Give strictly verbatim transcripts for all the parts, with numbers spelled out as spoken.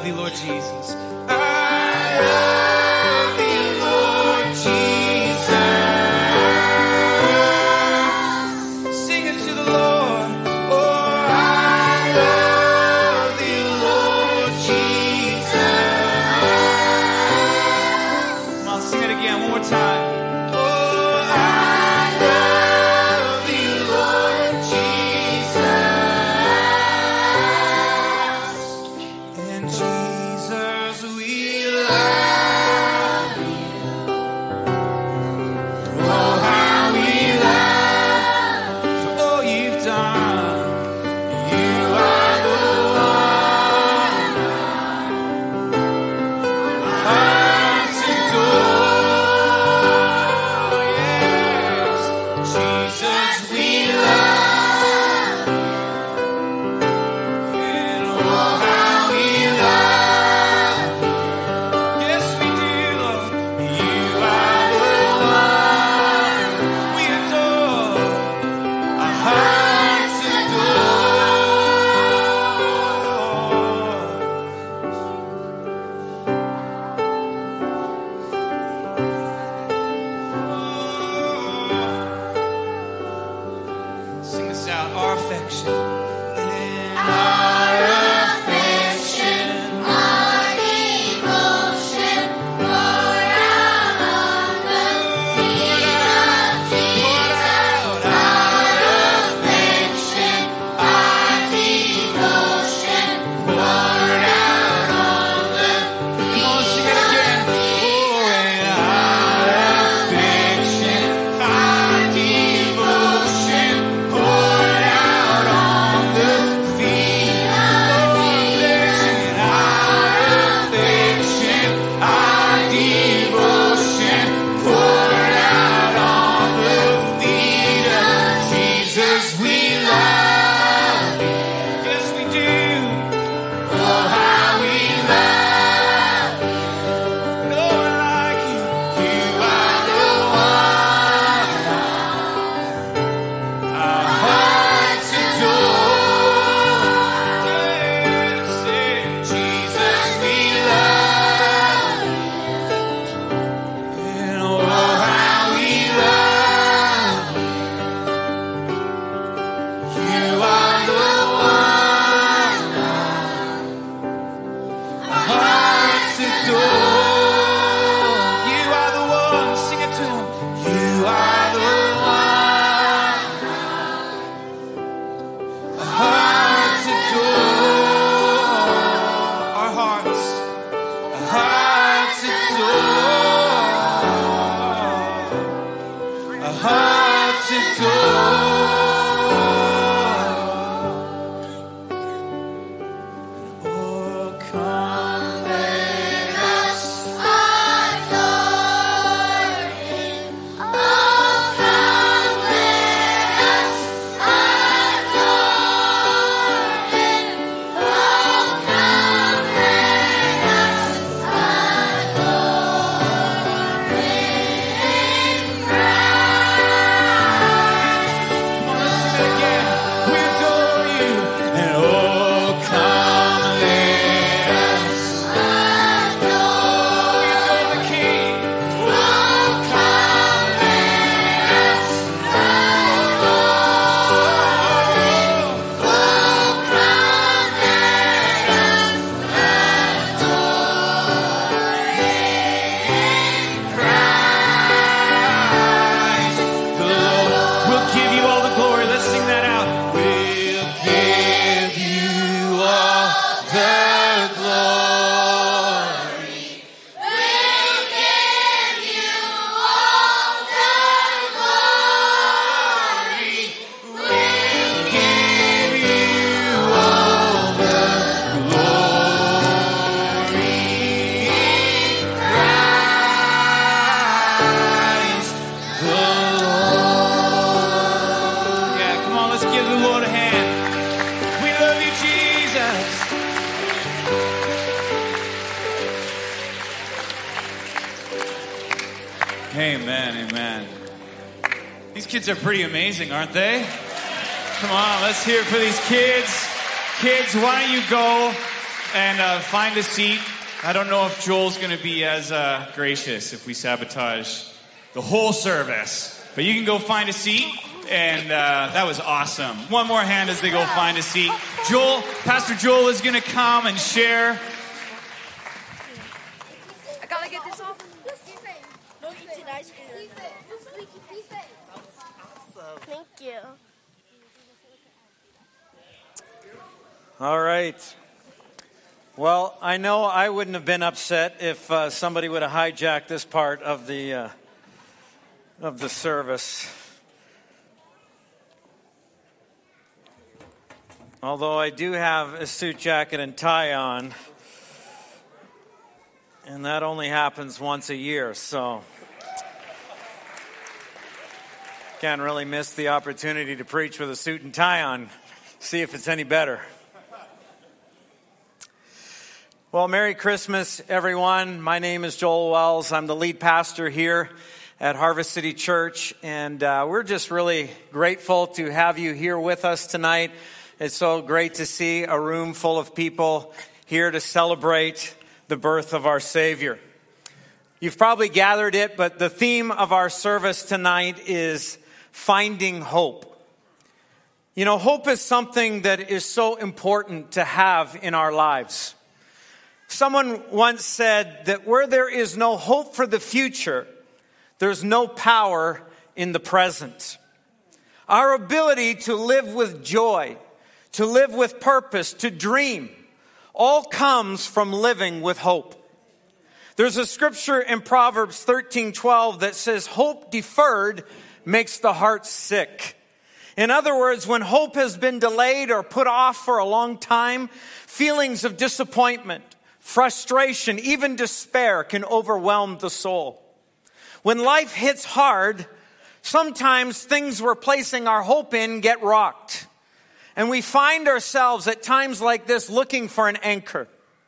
love thee, Lord Jesus. I love thee, Lord Jesus. Sing it to the Lord. Oh, I love thee, Lord Jesus. Come on, sing it again one more time. Amen, amen. These kids are pretty amazing, aren't they? Come on, let's hear it for these kids. Kids, why don't you go and uh, find a seat. I don't know if Joel's going to be as uh, gracious if we sabotage the whole service. But you can go find a seat, and uh, that was awesome. One more hand as they go find a seat. Joel, Pastor Joel is going to come and share. I gotta get this off. No eating ice cream. Thank you. All right. Well, I know I wouldn't have been upset if uh, somebody would have hijacked this part of the uh, of the service. Although I do have a suit jacket and tie on, and that only happens once a year, so can't really miss the opportunity to preach with a suit and tie on. See if it's any better. Well, Merry Christmas, everyone. My name is Joel Wells. I'm the lead pastor here at Harvest City Church, and uh, we're just really grateful to have you here with us tonight. It's so great to see a room full of people here to celebrate the birth of our Savior. You've probably gathered it, but the theme of our service tonight is finding hope. You know, hope is something that is so important to have in our lives. Someone once said that where there is no hope for the future, there's no power in the present. Our ability to live with joy, to live with purpose, to dream, all comes from living with hope. There's a scripture in Proverbs thirteen twelve that says, hope deferred makes the heart sick. In other words, when hope has been delayed or put off for a long time, feelings of disappointment, frustration, even despair can overwhelm the soul. When life hits hard, sometimes things we're placing our hope in get rocked. And we find ourselves at times like this looking for an anchor.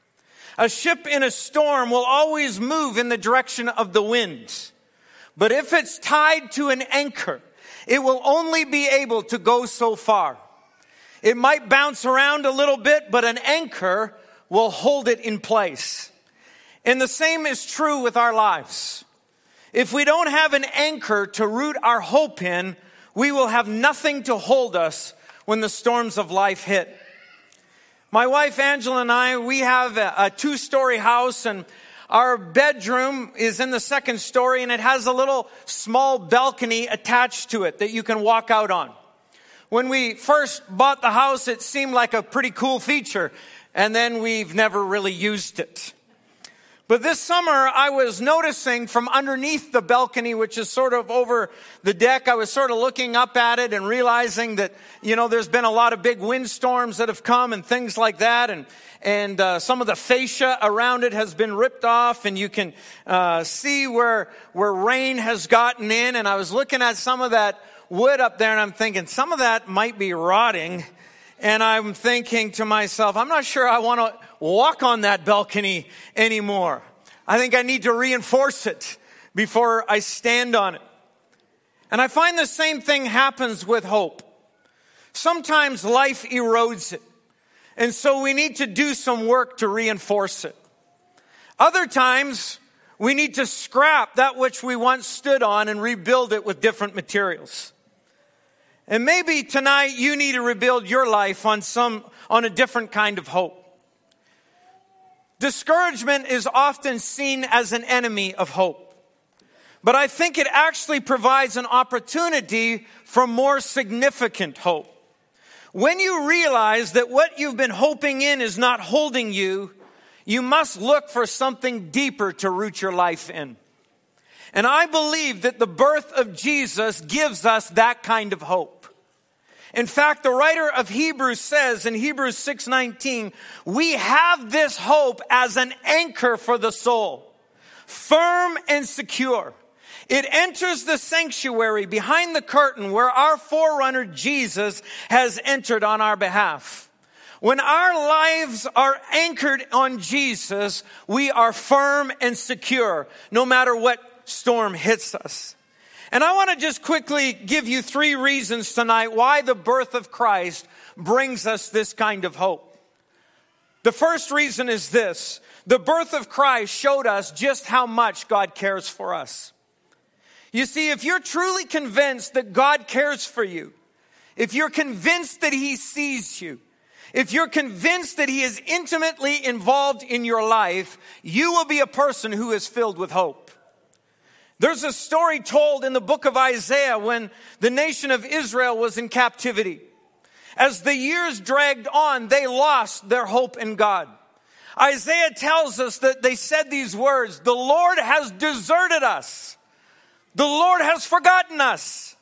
A ship in a storm will always move in the direction of the wind. But if it's tied to an anchor, it will only be able to go so far. It might bounce around a little bit, but an anchor will hold it in place. And the same is true with our lives. If we don't have an anchor to root our hope in, we will have nothing to hold us when the storms of life hit. My wife Angela and I, we have a, a two-story house, and our bedroom is in the second story, and it has a little small balcony attached to it that you can walk out on. When we first bought the house, it seemed like a pretty cool feature, and then we've never really used it. But this summer, I was noticing from underneath the balcony, which is sort of over the deck, I was sort of looking up at it and realizing that, you know, there's been a lot of big windstorms that have come and things like that. And, and uh, some of the fascia around it has been ripped off, and you can uh, see where, where rain has gotten in. And I was looking at some of that wood up there, and I'm thinking some of that might be rotting. And I'm thinking to myself, I'm not sure I want to walk on that balcony anymore. I think I need to reinforce it before I stand on it. And I find the same thing happens with hope. Sometimes life erodes it. And so we need to do some work to reinforce it. Other times, we need to scrap that which we once stood on and rebuild it with different materials. And maybe tonight you need to rebuild your life on some, on a different kind of hope. Discouragement is often seen as an enemy of hope. But I think it actually provides an opportunity for more significant hope. When you realize that what you've been hoping in is not holding you, you must look for something deeper to root your life in. And I believe that the birth of Jesus gives us that kind of hope. In fact, the writer of Hebrews says in Hebrews six nineteen, we have this hope as an anchor for the soul, firm and secure. It enters the sanctuary behind the curtain where our forerunner Jesus has entered on our behalf. When our lives are anchored on Jesus, we are firm and secure, no matter what storm hits us. And I want to just quickly give you three reasons tonight why the birth of Christ brings us this kind of hope. The first reason is this: the birth of Christ showed us just how much God cares for us. You see, if you're truly convinced that God cares for you, if you're convinced that he sees you, if you're convinced that he is intimately involved in your life, you will be a person who is filled with hope. There's a story told in the book of Isaiah when the nation of Israel was in captivity. As the years dragged on, they lost their hope in God. Isaiah tells us that they said these words: "The Lord has deserted us. The Lord has forgotten us."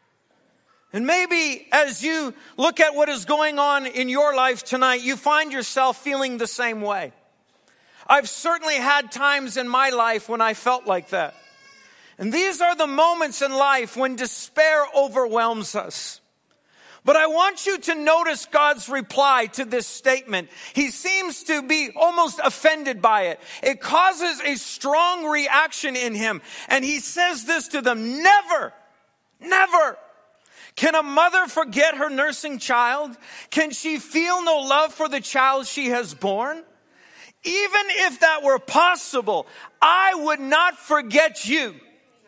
And maybe as you look at what is going on in your life tonight, you find yourself feeling the same way. I've certainly had times in my life when I felt like that. And these are the moments in life when despair overwhelms us. But I want you to notice God's reply to this statement. He seems to be almost offended by it. It causes a strong reaction in him. And he says this to them: never, never. Can a mother forget her nursing child? Can she feel no love for the child she has born? Even if that were possible, I would not forget you.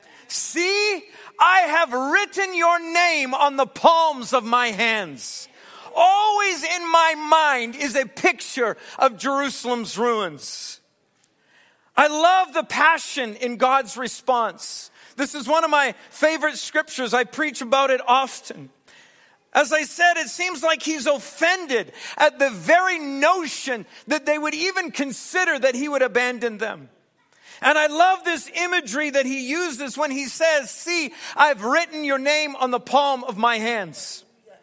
See, I have written your name on the palms of my hands. Always in my mind is a picture of Jerusalem's ruins. I love the passion in God's response. This is one of my favorite scriptures. I preach about it often. As I said, it seems like he's offended at the very notion that they would even consider that he would abandon them. And I love this imagery that he uses when he says, "See, I've written your name on the palm of my hands."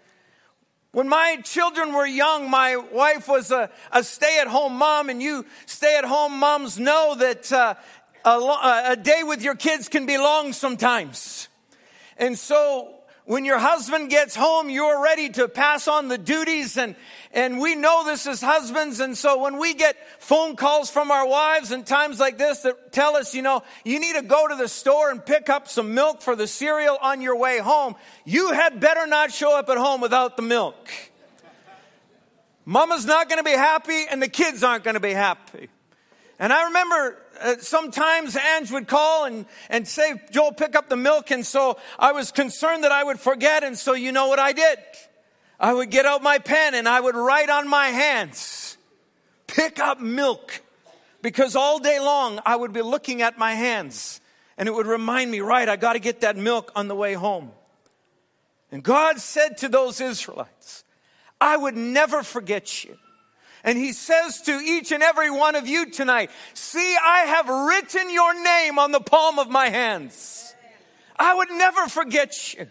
When my children were young, my wife was a, a stay-at-home mom, and you stay-at-home moms know that uh, a, a day with your kids can be long sometimes. And so when your husband gets home, you're ready to pass on the duties, and, and we know this as husbands. And so when we get phone calls from our wives in times like this that tell us, you know, you need to go to the store and pick up some milk for the cereal on your way home, you had better not show up at home without the milk. Mama's not going to be happy, and the kids aren't going to be happy. And I remember uh, sometimes Ange would call and, and say, "Joel, pick up the milk." And so I was concerned that I would forget. And so you know what I did? I would get out my pen and I would write on my hands, "Pick up milk." Because all day long I would be looking at my hands, and it would remind me, right, I got to get that milk on the way home. And God said to those Israelites, "I would never forget you." And he says to each and every one of you tonight, "See, I have written your name on the palm of my hands. I would never forget you."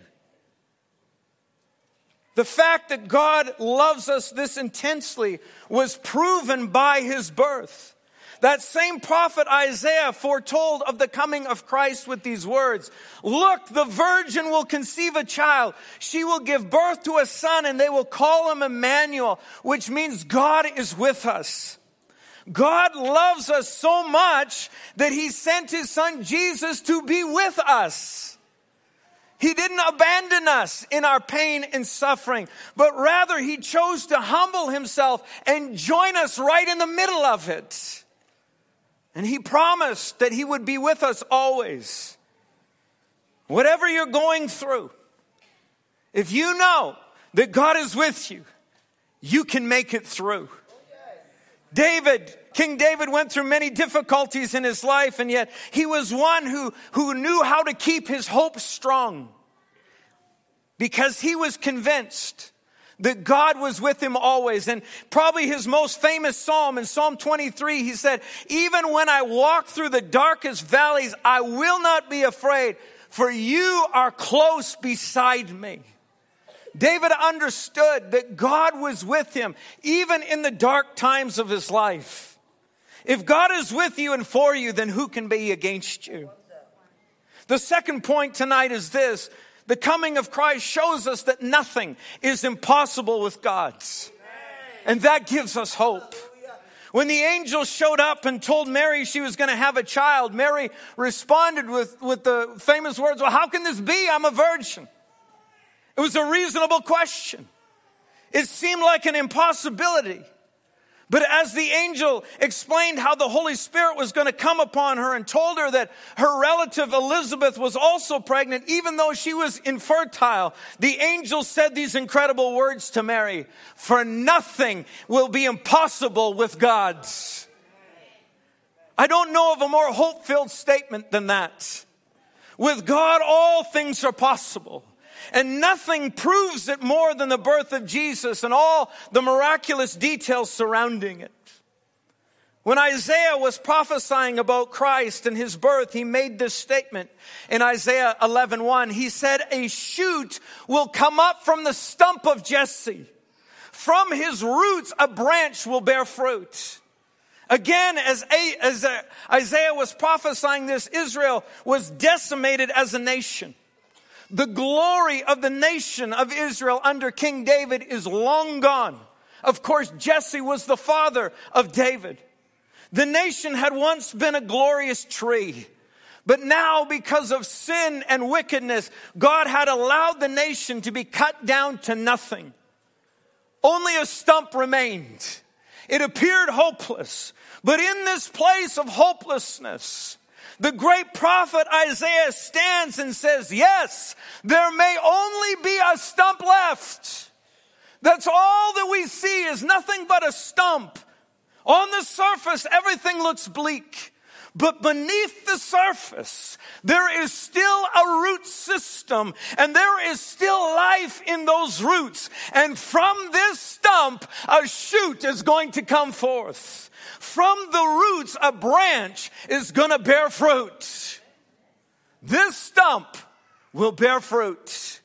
The fact that God loves us this intensely was proven by his birth. That same prophet Isaiah foretold of the coming of Christ with these words: "Look, the virgin will conceive a child. She will give birth to a son, and they will call him Emmanuel," which means God is with us. God loves us so much that he sent his son Jesus to be with us. He didn't abandon us in our pain and suffering, but rather he chose to humble himself and join us right in the middle of it. And he promised that he would be with us always. Whatever you're going through, if you know that God is with you, you can make it through. David, King David went through many difficulties in his life, and yet he was one who, who knew how to keep his hope strong, because he was convinced that God was with him always. And probably his most famous psalm, in Psalm twenty-three, he said, "Even when I walk through the darkest valleys, I will not be afraid, for you are close beside me." David understood that God was with him, even in the dark times of his life. If God is with you and for you, then who can be against you? The second point tonight is this: the coming of Christ shows us that nothing is impossible with God. And that gives us hope. When the angel showed up and told Mary she was going to have a child, Mary responded with, with the famous words, "Well, how can this be? I'm a virgin." It was a reasonable question. It seemed like an impossibility. But as the angel explained how the Holy Spirit was going to come upon her and told her that her relative Elizabeth was also pregnant, even though she was infertile, the angel said these incredible words to Mary, "For nothing will be impossible with God." I don't know of a more hope-filled statement than that. With God, all things are possible. And nothing proves it more than the birth of Jesus and all the miraculous details surrounding it. When Isaiah was prophesying about Christ and his birth, he made this statement in Isaiah eleven one. He said, "A shoot will come up from the stump of Jesse. From his roots, a branch will bear fruit." Again, as, as Isaiah was prophesying this, Israel was decimated as a nation. The glory of the nation of Israel under King David is long gone. Of course, Jesse was the father of David. The nation had once been a glorious tree. But now, because of sin and wickedness, God had allowed the nation to be cut down to nothing. Only a stump remained. It appeared hopeless. But in this place of hopelessness, the great prophet Isaiah stands and says, yes, there may only be a stump left. That's all that we see is nothing but a stump. On the surface, everything looks bleak. But beneath the surface, there is still a root system, and there is still life in those roots. And from this stump, a shoot is going to come forth. From the roots, a branch is going to bear fruit. This stump will bear fruit.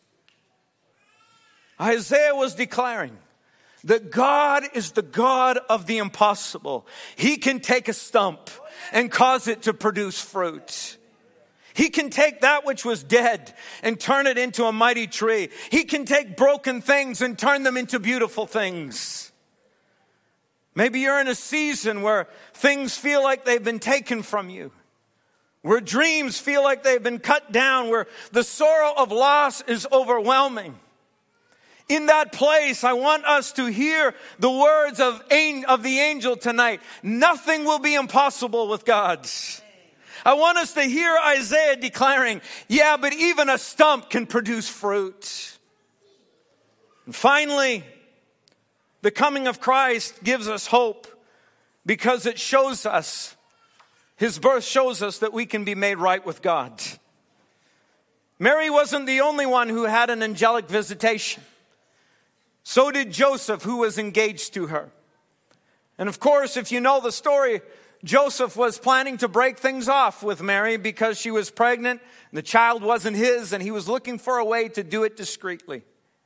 Isaiah was declaring that God is the God of the impossible. He can take a stump and cause it to produce fruit. He can take that which was dead and turn it into a mighty tree. He can take broken things and turn them into beautiful things. Maybe you're in a season where things feel like they've been taken from you, where dreams feel like they've been cut down, where the sorrow of loss is overwhelming. In that place, I want us to hear the words of, of the angel tonight. Nothing will be impossible with God. I want us to hear Isaiah declaring, yeah, but even a stump can produce fruit. And finally, the coming of Christ gives us hope because it shows us, his birth shows us that we can be made right with God. Mary wasn't the only one who had an angelic visitation. So did Joseph, who was engaged to her. And of course, if you know the story, Joseph was planning to break things off with Mary because she was pregnant, and the child wasn't his, and he was looking for a way to do it discreetly.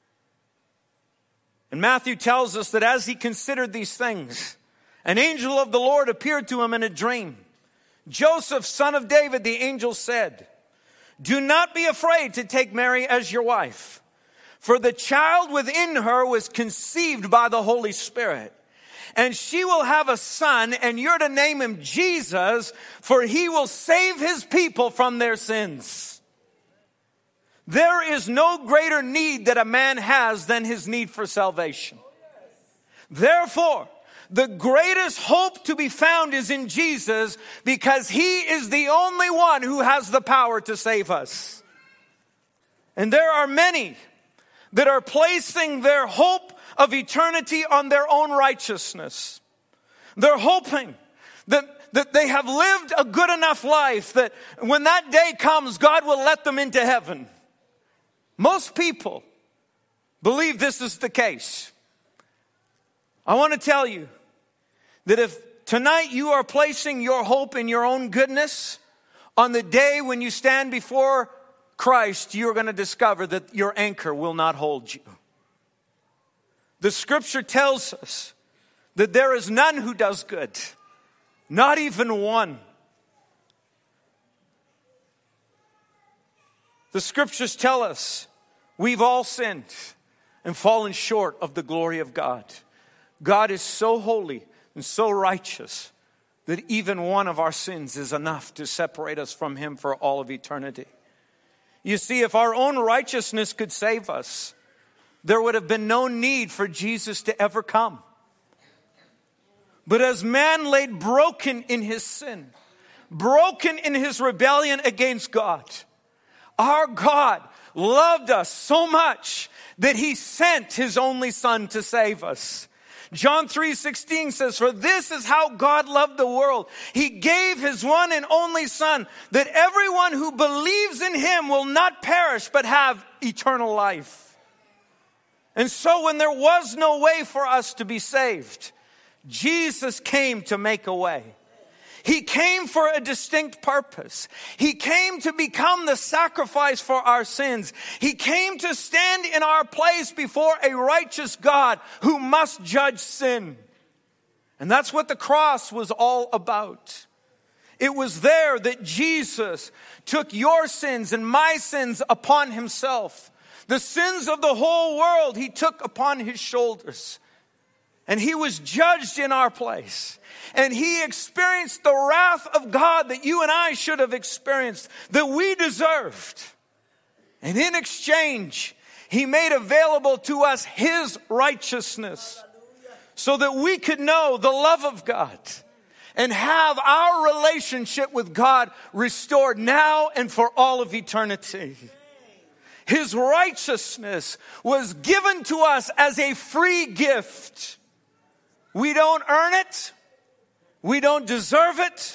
And Matthew tells us that as he considered these things, an angel of the Lord appeared to him in a dream. Joseph, son of David, the angel said, "Do not be afraid to take Mary as your wife, for the child within her was conceived by the Holy Spirit. And she will have a son, and you're to name him Jesus, for he will save his people from their sins." There is no greater need that a man has than his need for salvation. Therefore, the greatest hope to be found is in Jesus, because he is the only one who has the power to save us. And there are many that are placing their hope of eternity on their own righteousness. They're hoping that, that they have lived a good enough life that when that day comes, God will let them into heaven. Most people believe this is the case. I want to tell you that if tonight you are placing your hope in your own goodness, on the day when you stand before Christ, you're going to discover that your anchor will not hold you. The scripture tells us that there is none who does good, not even one. The scriptures tell us we've all sinned and fallen short of the glory of God. God is so holy and so righteous that even one of our sins is enough to separate us from him for all of eternity. You see, if our own righteousness could save us, there would have been no need for Jesus to ever come. But as man laid broken in his sin, broken in his rebellion against God, our God loved us so much that he sent his only Son to save us. John three sixteen says, for this is how God loved the world. He gave his one and only Son, that everyone who believes in him will not perish, but have eternal life. And so when there was no way for us to be saved, Jesus came to make a way. He came for a distinct purpose. He came to become the sacrifice for our sins. He came to stand in our place before a righteous God who must judge sin. And that's what the cross was all about. It was there that Jesus took your sins and my sins upon himself. The sins of the whole world he took upon his shoulders. And he was judged in our place. And he experienced the wrath of God that you and I should have experienced, that we deserved. And in exchange, he made available to us his righteousness so that we could know the love of God and have our relationship with God restored now and for all of eternity. His righteousness was given to us as a free gift. We don't earn it. We don't deserve it.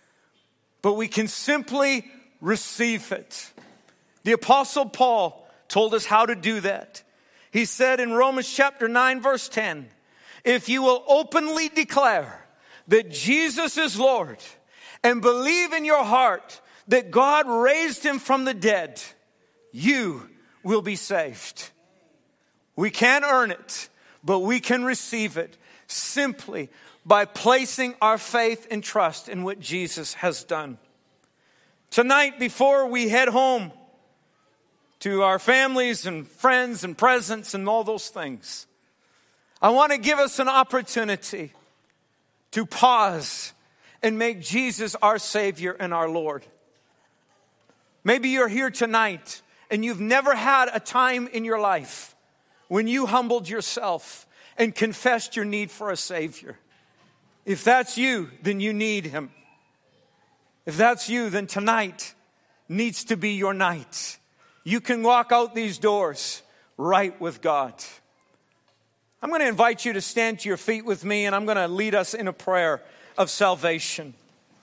But we can simply receive it. The Apostle Paul told us how to do that. He said in Romans chapter nine verse ten, if you will openly declare that Jesus is Lord and believe in your heart that God raised him from the dead, you will be saved. We can't earn it, but we can receive it simply by placing our faith and trust in what Jesus has done. Tonight, before we head home to our families and friends and presents and all those things, I want to give us an opportunity to pause and make Jesus our Savior and our Lord. Maybe you're here tonight and you've never had a time in your life when you humbled yourself and confessed your need for a Savior. If that's you, then you need him. If that's you, then tonight needs to be your night. You can walk out these doors right with God. I'm going to invite you to stand to your feet with me, and I'm going to lead us in a prayer of salvation.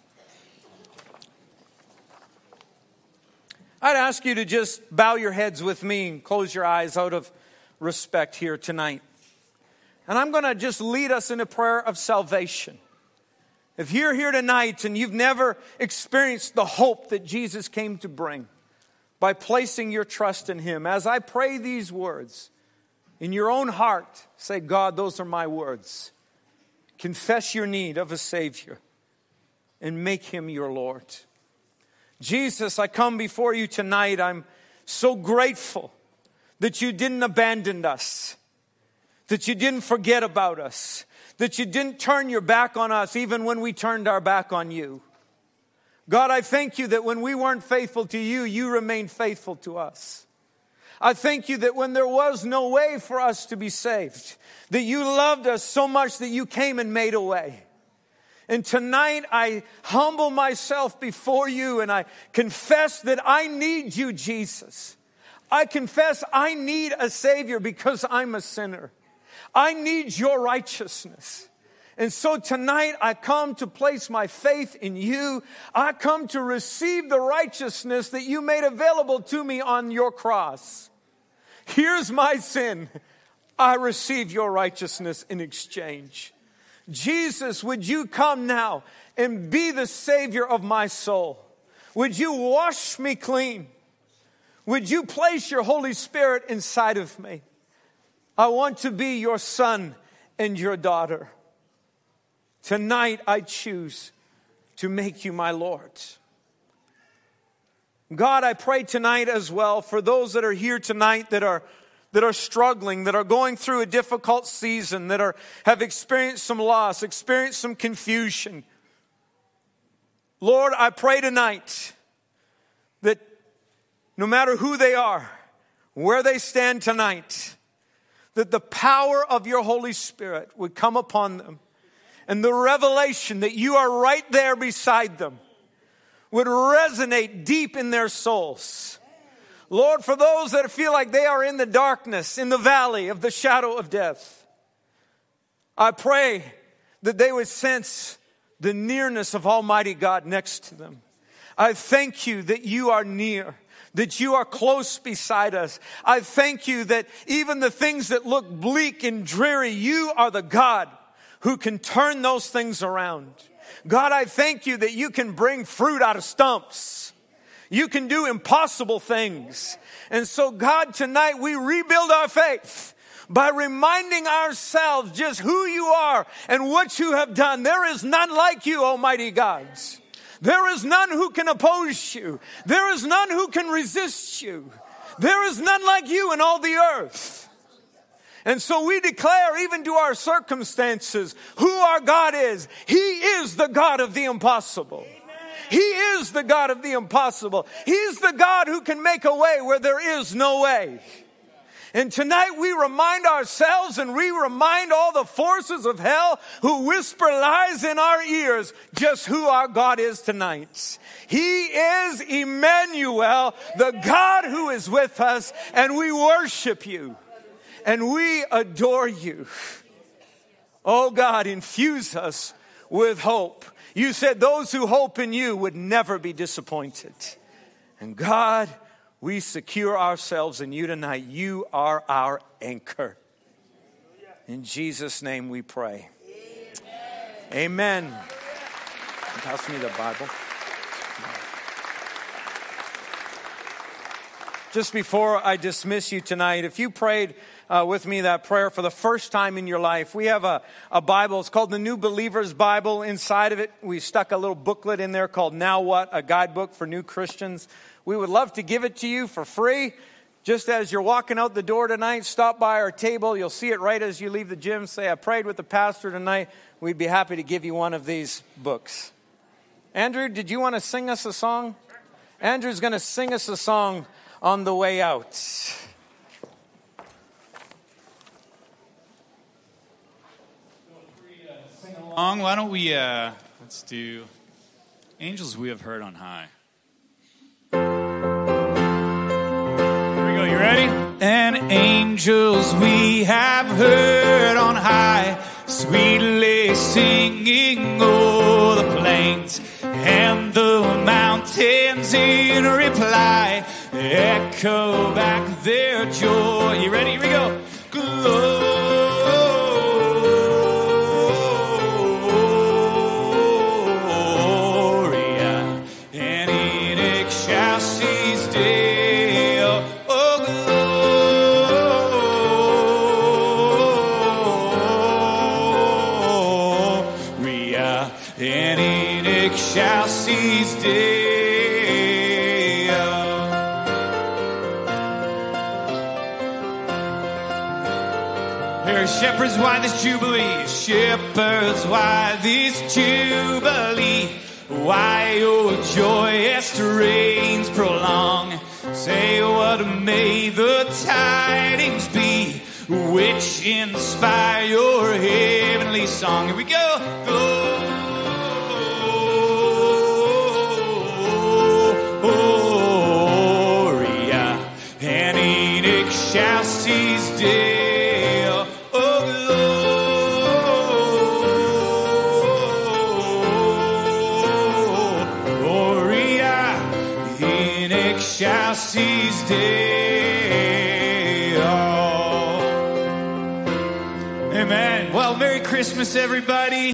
I'd ask you to just bow your heads with me and close your eyes out of respect here tonight. And I'm going to just lead us in a prayer of salvation. If you're here tonight and you've never experienced the hope that Jesus came to bring by placing your trust in him, as I pray these words, in your own heart, say, God, those are my words. Confess your need of a Savior and make him your Lord. Jesus, I come before you tonight. I'm so grateful that you didn't abandon us, that you didn't forget about us, that you didn't turn your back on us even when we turned our back on you. God, I thank you that when we weren't faithful to you, you remained faithful to us. I thank you that when there was no way for us to be saved, that you loved us so much that you came and made a way. And tonight I humble myself before you and I confess that I need you, Jesus. I confess I need a Savior because I'm a sinner. I need your righteousness. And so tonight I come to place my faith in you. I come to receive the righteousness that you made available to me on your cross. Here's my sin. I receive your righteousness in exchange. Jesus, would you come now and be the Savior of my soul? Would you wash me clean? Would you place your Holy Spirit inside of me? I want to be your son and your daughter. Tonight I choose to make you my Lord. God, I pray tonight as well for those that are here tonight that are that are struggling, that are going through a difficult season, that are have experienced some loss, experienced some confusion. Lord, I pray tonight that no matter who they are, where they stand tonight, that the power of your Holy Spirit would come upon them and the revelation that you are right there beside them would resonate deep in their souls. Lord, for those that feel like they are in the darkness, in the valley of the shadow of death, I pray that they would sense the nearness of Almighty God next to them. I thank you that you are near, that you are close beside us. I thank you that even the things that look bleak and dreary, you are the God who can turn those things around. God, I thank you that you can bring fruit out of stumps. You can do impossible things. And so, God, tonight we rebuild our faith by reminding ourselves just who you are and what you have done. There is none like you, Almighty God. There is none who can oppose you. There is none who can resist you. There is none like you in all the earth. And so we declare even to our circumstances who our God is. He is the God of the impossible. He is the God of the impossible. He's the God who can make a way where there is no way. And tonight we remind ourselves and we remind all the forces of hell who whisper lies in our ears just who our God is tonight. He is Emmanuel, the God who is with us, and we worship you and we adore you. Oh God, infuse us with hope. You said those who hope in you would never be disappointed. And God, we secure ourselves in you tonight. You are our anchor. In Jesus' name we pray. Amen. Amen. Pass me the Bible. Just before I dismiss you tonight, if you prayed uh, with me that prayer for the first time in your life, we have a, a Bible. It's called the New Believer's Bible. Inside of it, we stuck a little booklet in there called Now What? A guidebook for new Christians. We would love to give it to you for free. Just as you're walking out the door tonight, stop by our table. You'll see it right as you leave the gym. Say, I prayed with the pastor tonight. We'd be happy to give you one of these books. Andrew, did you want to sing us a song? Andrew's going to sing us a song on the way out. Sing along. Why don't we, uh, let's do Angels We Have Heard on High. Here we go, you ready? And angels we have heard on high, sweetly singing o'er the plains, and the mountains in reply echo back their joy. You ready? Here we go. Gloria, and in excelsis Deo. Oh, Gloria, and in excelsis Deo. Shepherds, why this jubilee? Shepherds, why this jubilee? Why your joyous strains prolong? Say what may the tidings be which inspire your heavenly song. Here we go. Gloria, and in excelsis Deo. Excelsis Deo. Amen. Well, Merry Christmas, everybody.